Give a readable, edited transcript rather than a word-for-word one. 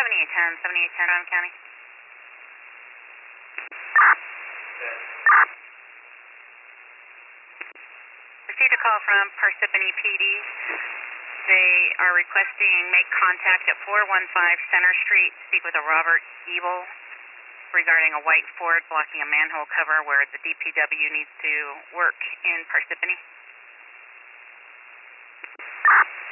7810 Adams County. Received a call from Parsippany PD. They are requesting make contact at 415 Center Street, speak with a Robert Ebel regarding a white Ford blocking a manhole cover where the DPW needs to work in Parsippany.